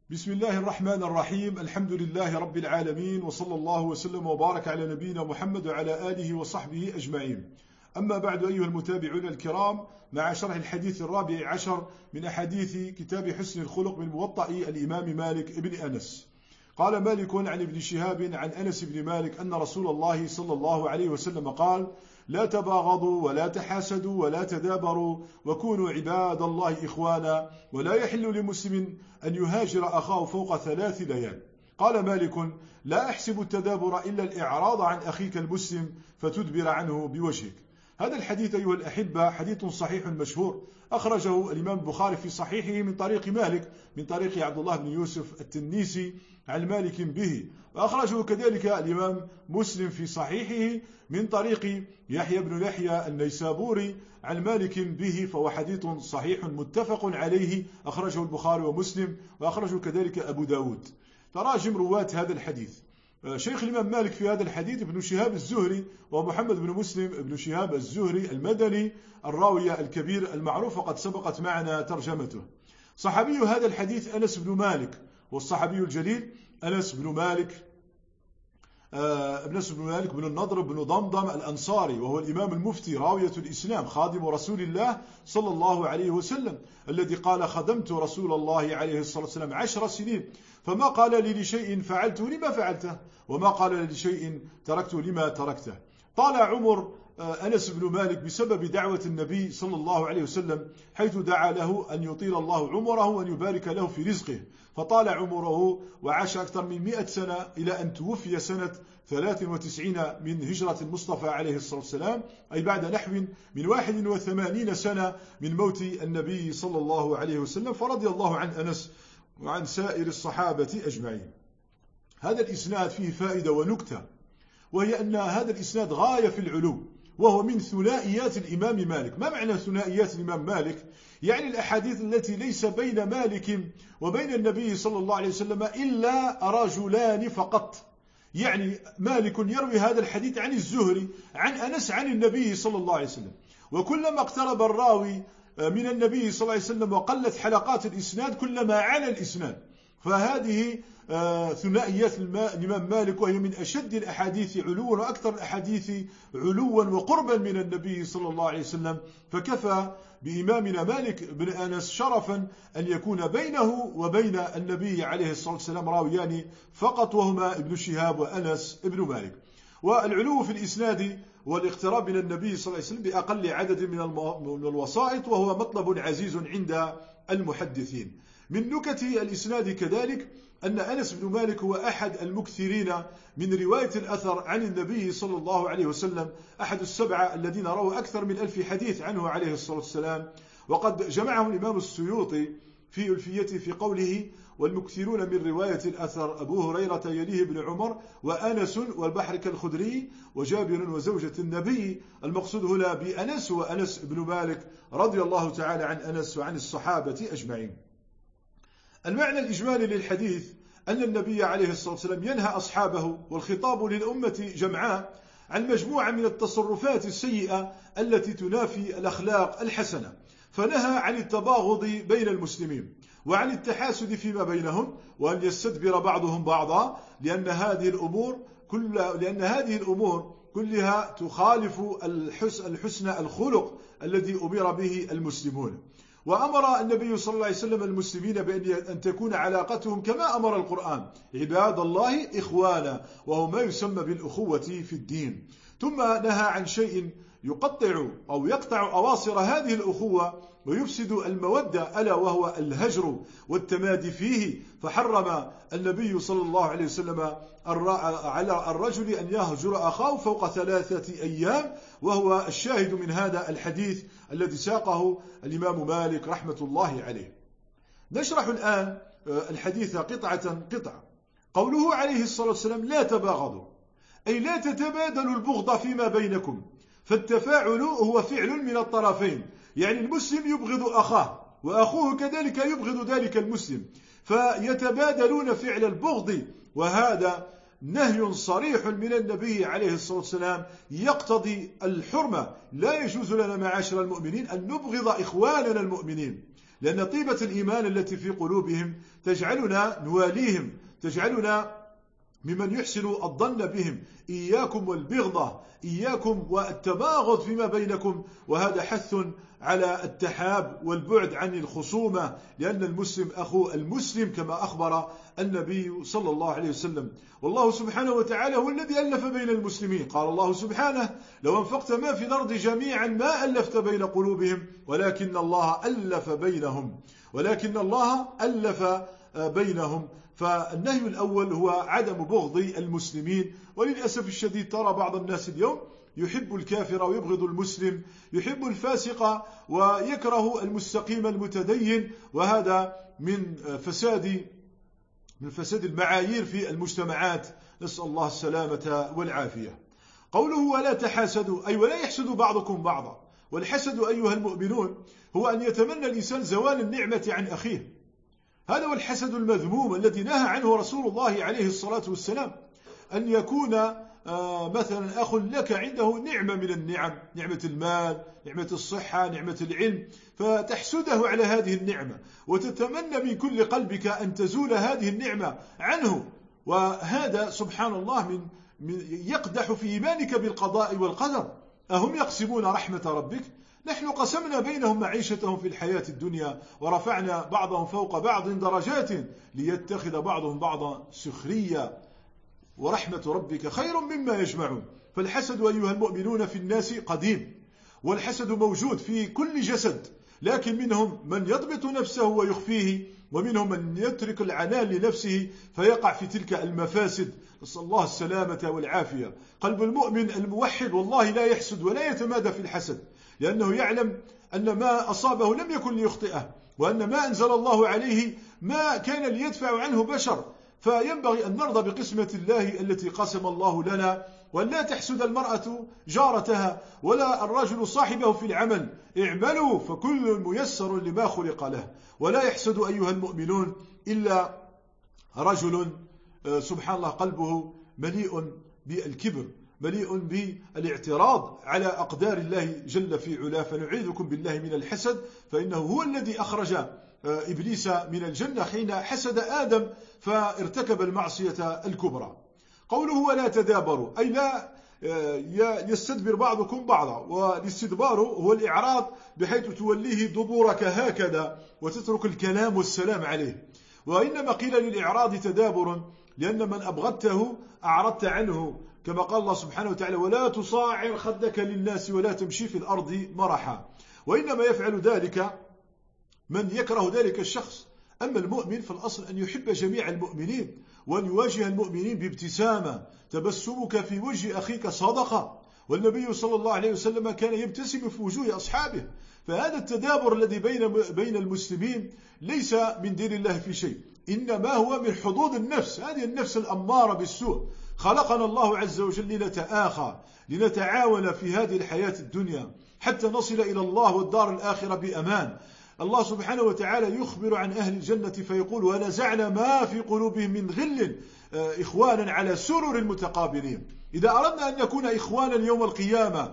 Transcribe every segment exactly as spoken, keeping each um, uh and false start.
بسم الله الرحمن الرحيم. الحمد لله رب العالمين، وصلى الله وسلم وبارك على نبينا محمد وعلى آله وصحبه أجمعين. أما بعد، أيها المتابعون الكرام، مع شرح الحديث الرابع عشر من أحاديث كتاب حسن الخلق من موطأ الإمام مالك بن أنس. قال مالك عن ابن شهاب عن أنس بن مالك أن رسول الله صلى الله عليه وسلم قال: لا تباغضوا ولا تحاسدوا ولا تدابروا وكونوا عباد الله إخوانا، ولا يحل لمسلم أن يهاجر أخاه فوق ثلاث ليال. قال مالك: لا أحسب التدابر إلا الإعراض عن أخيك المسلم فتدبر عنه بوجهك. هذا الحديث أيها الأحبة حديث صحيح مشهور، أخرجه الإمام البخاري في صحيحه من طريق مالك من طريق عبد الله بن يوسف التنيسي عن مالك به، وأخرجه كذلك الإمام مسلم في صحيحه من طريق يحيى بن يحيى النيسابوري عن مالك به، فهو حديث صحيح متفق عليه، أخرجه البخاري ومسلم، وأخرجه كذلك أبو داود. تراجم رواة هذا الحديث: شيخ الإمام مالك في هذا الحديث ابن شهاب الزهري، ومحمد بن مسلم ابن شهاب الزهري المدني الراوي الكبير المعروف، وقد سبقت معنا ترجمته. صحابي هذا الحديث أنس بن مالك، والصحابي الجليل أنس بن مالك أنس بن مالك بن النضر بن ضمضم الأنصاري، وهو الإمام المفتي راوية الإسلام، خادم رسول الله صلى الله عليه وسلم، الذي قال: خدمت رسول الله عليه الصلاة والسلام عشر سنين، فما قال لي لشيء فعلته لما فعلته، وما قال لي لشيء تركته لما تركته. طال عمر أنس بن مالك بسبب دعوة النبي صلى الله عليه وسلم، حيث دعا له أن يطيل الله عمره وأن يبارك له في رزقه، فطال عمره وعاش أكثر من مئة سنة إلى أن توفي سنة ثلاث وتسعين من هجرة المصطفى عليه الصلاة والسلام، أي بعد نحو من واحد وثمانين سنة من موت النبي صلى الله عليه وسلم، فرضي الله عن أنس وعن سائر الصحابة أجمعين. هذا الإسناد فيه فائدة ونكتة، وهي أن هذا الإسناد غاية في العلو، وهو من ثنائيات الإمام مالك. ما معنى ثنائيات الإمام مالك؟ يعني الأحاديث التي ليس بين مالك وبين النبي صلى الله عليه وسلم إلا رجلان فقط. يعني مالك يروي هذا الحديث عن الزهري عن أنس عن النبي صلى الله عليه وسلم، وكلما اقترب الراوي من النبي صلى الله عليه وسلم وقلت حلقات الإسناد كلما علا الإسناد. فهذه ثنائيات الإمام مالك، وهي من أشد الأحاديث علوا وأكثر الأحاديث علوا وقربا من النبي صلى الله عليه وسلم. فكفى بإمامنا مالك بن أنس شرفا أن يكون بينه وبين النبي عليه الصلاة والسلام راويان فقط، وهما ابن شهاب وأنس ابن مالك. والعلو في الإسناد والاقتراب من النبي صلى الله عليه وسلم بأقل عدد من الوسائط، وهو مطلب عزيز عند المحدثين. من نكت الإسناد كذلك أن أنس بن مالك هو أحد المكثرين من رواية الأثر عن النبي صلى الله عليه وسلم، أحد السبعة الذين رووا أكثر من ألف حديث عنه عليه الصلاة والسلام. وقد جمعهم الإمام السيوطي في ألفيته في قوله: والمكثرون من رواية الأثر أبو هريرة يليه بن عمر وأنس والبحر كالخدري وجابر وزوجة النبي. المقصود هنا بأنس وأنس بن مالك رضي الله تعالى عن أنس وعن الصحابة أجمعين. المعنى الإجمالي للحديث أن النبي عليه الصلاة والسلام ينهى أصحابه، والخطاب للأمة جمعاء، عن مجموعة من التصرفات السيئة التي تنافي الأخلاق الحسنة. فنهى عن التباغض بين المسلمين، وعن التحاسد فيما بينهم، وأن يستدبر بعضهم بعضا، لأن هذه الأمور كل لأن هذه الأمور كلها تخالف الحسن الخلق الذي أمر به المسلمون. وأمر النبي صلى الله عليه وسلم المسلمين بأن تكون علاقتهم كما أمر القرآن: عباد الله إخوانا، وهو ما يسمى بالأخوة في الدين. ثم نهى عن شيء يقطع أو يقطع أواصر هذه الأخوة ويفسد المودة، ألا وهو الهجر والتمادي فيه. فحرم النبي صلى الله عليه وسلم على الرجل أن يهجر أخاه فوق ثلاثة أيام، وهو الشاهد من هذا الحديث الذي ساقه الإمام مالك رحمة الله عليه. نشرح الآن الحديث قطعة قطعة. قوله عليه الصلاة والسلام: لا تباغضوا، أي لا تتبادلوا البغض فيما بينكم. فالتفاعل هو فعل من الطرفين، يعني المسلم يبغض أخاه وأخوه كذلك يبغض ذلك المسلم، فيتبادلون فعل البغض. وهذا نهي صريح من النبي عليه الصلاة والسلام يقتضي الحرمة. لا يجوز لنا معاشر المؤمنين أن نبغض إخواننا المؤمنين، لأن طيبة الإيمان التي في قلوبهم تجعلنا نواليهم، تجعلنا ممن يحسن الظن بهم. إياكم والبغضة، إياكم والتباغض فيما بينكم، وهذا حث على التحاب والبعد عن الخصومة، لأن المسلم أخو المسلم كما أخبر النبي صلى الله عليه وسلم. والله سبحانه وتعالى هو الذي ألف بين المسلمين. قال الله سبحانه: لو أنفقت ما في الأرض جميعا ما ألفت بين قلوبهم ولكن الله ألف بينهم ولكن الله ألف بينهم. فالنهي الأول هو عدم بغض المسلمين. وللأسف الشديد ترى بعض الناس اليوم يحب الكافر ويبغض المسلم، يحب الفاسق ويكره المستقيم المتدين، وهذا من فساد من فساد المعايير في المجتمعات، نسأل الله السلامة والعافية. قوله ولا تحاسدوا، أي ولا يحسد بعضكم بعضا. والحسد أيها المؤمنون هو أن يتمنى الإنسان زوال النعمة عن أخيه، هذا هو الحسد المذموم الذي نهى عنه رسول الله عليه الصلاة والسلام. أن يكون مثلا أخ لك عنده نعمة من النعم، نعمة المال، نعمة الصحة، نعمة العلم، فتحسده على هذه النعمة وتتمنى من كل قلبك أن تزول هذه النعمة عنه، وهذا سبحان الله من يقدح في إيمانك بالقضاء والقدر. أهم يقسمون رحمة ربك؟ نحن قسمنا بينهم معيشتهم في الحياة الدنيا ورفعنا بعضهم فوق بعض درجات ليتخذ بعضهم بعضا سخريا ورحمة ربك خير مما يجمعون. فالحسد أيها المؤمنون في الناس قديم، والحسد موجود في كل جسد، لكن منهم من يضبط نفسه ويخفيه، ومنهم من يترك العنان لنفسه فيقع في تلك المفاسد، نسأل الله السلامة والعافية. قلب المؤمن الموحد والله لا يحسد ولا يتمادى في الحسد، لأنه يعلم أن ما أصابه لم يكن ليخطئه، وأن ما أنزل الله عليه ما كان ليدفع عنه بشر. فينبغي أن نرضى بقسمة الله التي قسم الله لنا، وأن لا تحسد المرأة جارتها ولا الرجل صاحبه في العمل، اعملوا فكل ميسر لما خلق له. ولا يحسد أيها المؤمنون إلا رجل سبحان الله قلبه مليء بالكبر، مليء بالاعتراض على أقدار الله جل في علاه. فنعيذكم بالله من الحسد، فإنه هو الذي أخرج إبليس من الجنة حين حسد آدم فارتكب المعصية الكبرى. قوله ولا تدابروا، أي لا يستدبر بعضكم بعضا، والاستدبار هو الإعراض بحيث توليه دبورك هكذا وتترك الكلام والسلام عليه. وإنما قيل للإعراض تدابر لأن من أبغضته أعرضت عنه، كما قال الله سبحانه وتعالى ولا تصاعر خدك للناس ولا تمشي في الأرض مرحا. وإنما يفعل ذلك من يكره ذلك الشخص. أما المؤمن فالأصل أن يحب جميع المؤمنين وأن يواجه المؤمنين بابتسامة. تبسمك في وجه أخيك صدقة، والنبي صلى الله عليه وسلم كان يبتسم في وجوه أصحابه. فهذا التدابر الذي بين بين المسلمين ليس من دين الله في شيء، إنما هو من حظوظ النفس، هذه النفس الأمارة بالسوء. خلقنا الله عز وجل لنتآخى، لنتعاون في هذه الحياة الدنيا حتى نصل إلى الله والدار الآخرة بأمان. الله سبحانه وتعالى يخبر عن أهل الجنة فيقول ونزعنا ما في قلوبهم من غل إخوانا على سرر متقابلين. إذا أردنا أن نكون إخوانا يوم القيامة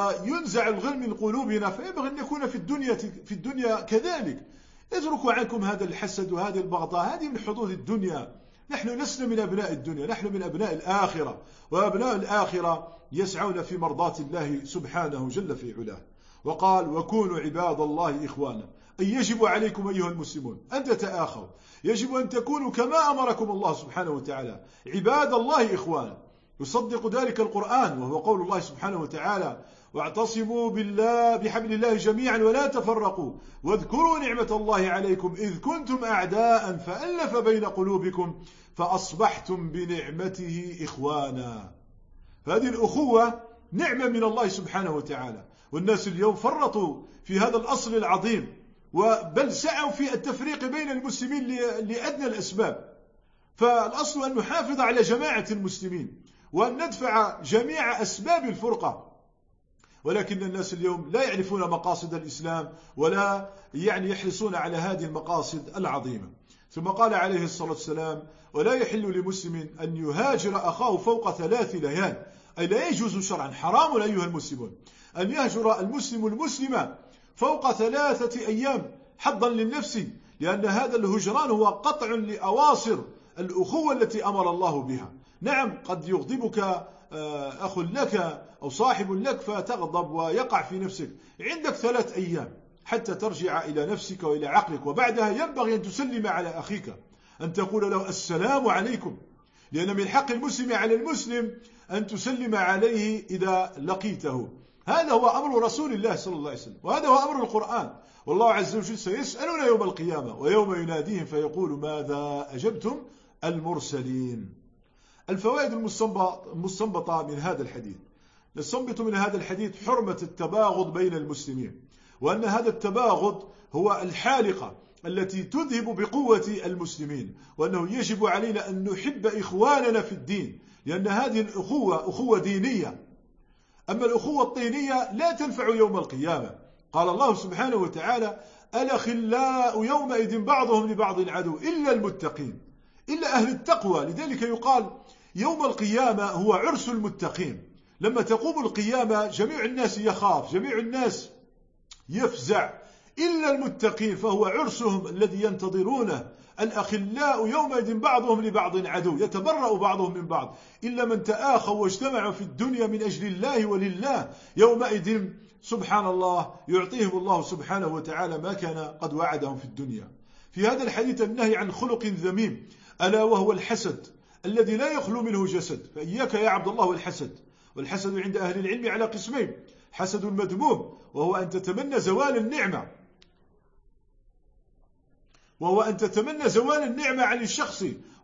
وينزع الغل من قلوبنا فينبغي أن نكون في الدنيا في الدنيا كذلك. اتركوا عنكم هذا الحسد وهذه البغضاء، هذه من حظوظ الدنيا. نحن لسنا من أبناء الدنيا، نحن من أبناء الآخرة، وأبناء الآخرة يسعون في مرضاة الله سبحانه جل في علاه. وقال وكونوا عباد الله إخوانا، أي يجب عليكم أيها المسلمون أن تتآخوا، يجب أن تكونوا كما أمركم الله سبحانه وتعالى عباد الله إخوانا. يصدق ذلك القرآن وهو قول الله سبحانه وتعالى واعتصموا بالله بحبل الله جميعا ولا تفرقوا واذكروا نعمة الله عليكم إذ كنتم أعداء فألف بين قلوبكم فأصبحتم بنعمته إخوانا. فهذه الأخوة نعمة من الله سبحانه وتعالى، والناس اليوم فرطوا في هذا الأصل العظيم، وبل سعوا في التفريق بين المسلمين لأدنى الأسباب. فالأصل أن نحافظ على جماعة المسلمين وأن ندفع جميع أسباب الفرقة، ولكن الناس اليوم لا يعرفون مقاصد الإسلام ولا يعني يحرصون على هذه المقاصد العظيمة. ثم قال عليه الصلاة والسلام ولا يحل لمسلم أن يهاجر أخاه فوق ثلاث ليال، أي لا يجوز شرعا، حرام أيها المسلمون أن يهجر المسلم المسلمة فوق ثلاثة أيام حظا للنفس، لأن هذا الهجران هو قطع لأواصر الأخوة التي أمر الله بها. نعم قد يغضبك أخ لك أو صاحب لك فتغضب ويقع في نفسك، عندك ثلاث أيام حتى ترجع إلى نفسك وإلى عقلك، وبعدها ينبغي أن تسلم على أخيك، أن تقول له السلام عليكم، لأن من حق المسلم على المسلم أن تسلم عليه إذا لقيته. هذا هو أمر رسول الله صلى الله عليه وسلم، وهذا هو أمر القرآن. والله عز وجل سيسألنا يوم القيامة ويوم يناديهم فيقول ماذا أجبتم المرسلين. الفوائد المستنبطة من هذا الحديث: نستنبط من هذا الحديث حرمة التباغض بين المسلمين، وأن هذا التباغض هو الحالقة التي تذهب بقوة المسلمين، وأنه يجب علينا أن نحب إخواننا في الدين، لأن هذه الأخوة أخوة دينية. أما الأخوة الطينية لا تنفع يوم القيامة. قال الله سبحانه وتعالى الأخلاء يومئذ بعضهم لبعض عدو إلا المتقين، إلا أهل التقوى. لذلك يقال يوم القيامة هو عرس المتقين. لما تقوم القيامة جميع الناس يخاف، جميع الناس يفزع، إلا المتقين فهو عرسهم الذي ينتظرونه. الأخلاء يومئذ بعضهم لبعض عدو يتبرأ بعضهم من بعض إلا من تآخوا واجتمعوا في الدنيا من أجل الله ولله، يومئذ سبحان الله يعطيهم الله سبحانه وتعالى ما كان قد وعدهم في الدنيا. في هذا الحديث النهي عن خلق ذميم، ألا وهو الحسد الذي لا يخلو منه جسد. فإياك يا عبد الله والحسد. والحسد عند أهل العلم على قسمين: حسد مذموم وهو أن تتمنى زوال النعمة وهو أن تتمنى زوال النعمة عن الشخص،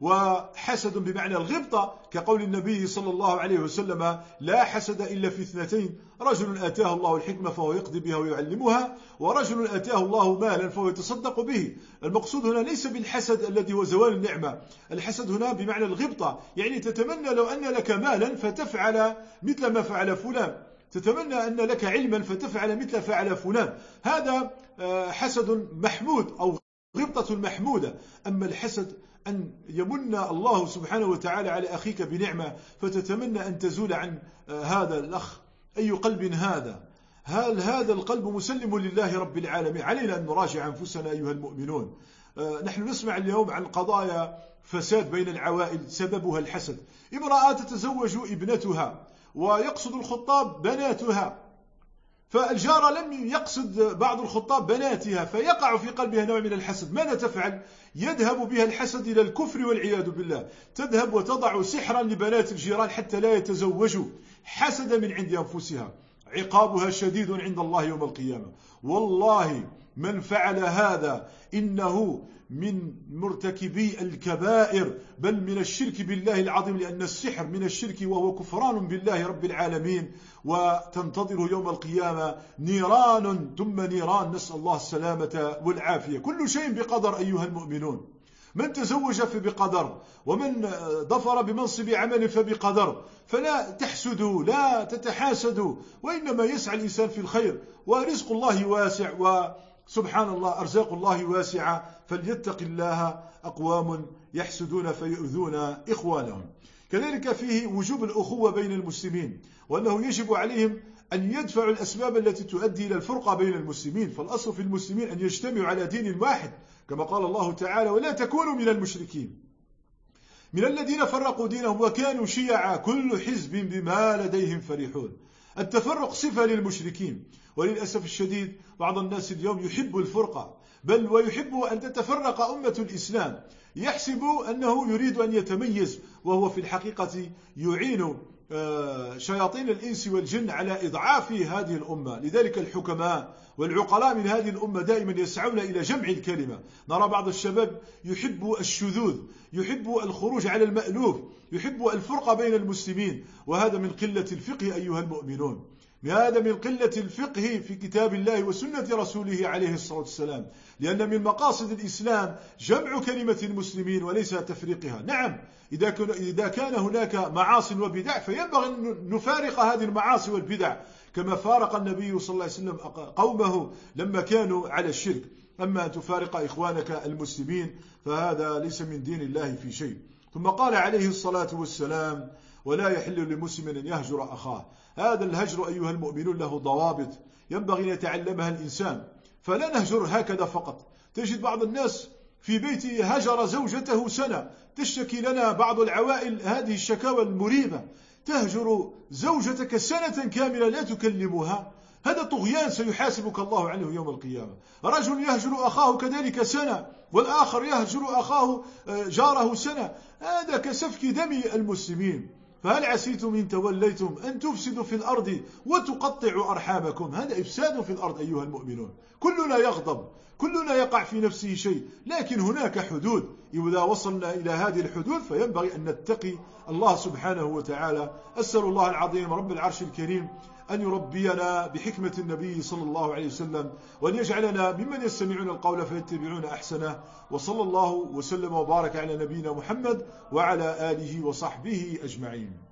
وحسد بمعنى الغبطة كقول النبي صلى الله عليه وسلم لا حسد إلا في اثنتين: رجل آتاه الله الحكمة فهو يقضي بها ويعلمها، ورجل آتاه الله مالا فهو يتصدق به. المقصود هنا ليس بالحسد الذي هو زوال النعمة، الحسد هنا بمعنى الغبطة، يعني تتمنى لو أن لك مالا فتفعل مثل ما فعل فلان، تتمنى أن لك علما فتفعل مثل فعل فلان. هذا حسد محمود أو غبطة محمودة. أما الحسد أن يمن الله سبحانه وتعالى على أخيك بنعمة فتتمنى أن تزول عن هذا الأخ. أي قلب هذا؟ هل هذا القلب مسلم لله رب العالمين؟ علينا أن نراجع أنفسنا أيها المؤمنون. نحن نسمع اليوم عن قضايا فساد بين العوائل سببها الحسد. امرأة تتزوج ابنتها ويقصد الخطاب بناتها، فالجارة لم يقصد بعض الخطاب بناتها، فيقع في قلبها نوع من الحسد. ماذا تفعل؟ يذهب بها الحسد إلى الكفر والعياذ بالله، تذهب وتضع سحرا لبنات الجيران حتى لا يتزوجوا حسدا من عند أنفسها. عقابها شديد عند الله يوم القيامة. والله من فعل هذا إنه من مرتكبي الكبائر، بل من الشرك بالله العظيم، لأن السحر من الشرك وهو كفران بالله رب العالمين. وتنتظر يوم القيامة نيران ثم نيران، نسأل الله السلامة والعافية. كل شيء بقدر أيها المؤمنون. من تزوج فبقدر، ومن ظفر بمنصب عمل فبقدر. فلا تحسدوا، لا تتحاسدوا، وإنما يسعى الإنسان في الخير، ورزق الله واسع، وسبحان الله أرزاق الله واسعة. فليتق الله أقوام يحسدون فيؤذون إخوانهم. كذلك فيه وجوب الأخوة بين المسلمين، وأنه يجب عليهم أن يدفعوا الأسباب التي تؤدي إلى الفرقة بين المسلمين. فالأصل في المسلمين أن يجتمعوا على دين واحد، كما قال الله تعالى ولا تكونوا من المشركين من الذين فرقوا دينهم وكانوا شيعا كل حزب بما لديهم فرحون. التفرق صفة للمشركين، وللأسف الشديد بعض الناس اليوم يحب الفرقة، بل ويحب أن تتفرق أمة الإسلام، يحسب أنه يريد أن يتميز، وهو في الحقيقة يعين شياطين الإنس والجن على إضعاف هذه الأمة. لذلك الحكماء والعقلاء من هذه الأمة دائما يسعون إلى جمع الكلمة. نرى بعض الشباب يحب الشذوذ، يحب الخروج على المألوف، يحب الفرقة بين المسلمين، وهذا من قلة الفقه أيها المؤمنون. هذا من قلة الفقه في كتاب الله وسنة رسوله عليه الصلاة والسلام، لأن من مقاصد الإسلام جمع كلمة المسلمين وليس تفريقها. نعم إذا كان هناك معاصي وبدع فينبغي أن نفارق هذه المعاصي والبدع، كما فارق النبي صلى الله عليه وسلم قومه لما كانوا على الشرك. أما أن تفارق إخوانك المسلمين فهذا ليس من دين الله في شيء. ثم قال عليه الصلاة والسلام ولا يحل لمسلم أن يهجر أخاه. هذا الهجر أيها المؤمنون له ضوابط ينبغي أن يتعلمها الإنسان، فلا نهجر هكذا فقط. تجد بعض الناس في بيته هجر زوجته سنة، تشتكي لنا بعض العوائل هذه الشكاوى المريبة، تهجر زوجتك سنة كاملة لا تكلمها، هذا طغيان سيحاسبك الله عنه يوم القيامة. رجل يهجر أخاه كذلك سنة، والآخر يهجر أخاه جاره سنة، هذا كسفك دم المسلمين. فهل عسيتم إن توليتم أن تفسدوا في الأرض وتقطعوا أرحامكم؟ هذا إفساد في الأرض أيها المؤمنون. كلنا يغضب، كلنا يقع في نفسه شيء، لكن هناك حدود، إذا وصلنا إلى هذه الحدود فينبغي أن نتقي الله سبحانه وتعالى. أسأل الله العظيم رب العرش الكريم أن يربينا بحكمة النبي صلى الله عليه وسلم، وأن يجعلنا ممن يستمعون القول فيتبعون أحسنه. وصلى الله وسلم وبارك على نبينا محمد وعلى آله وصحبه أجمعين.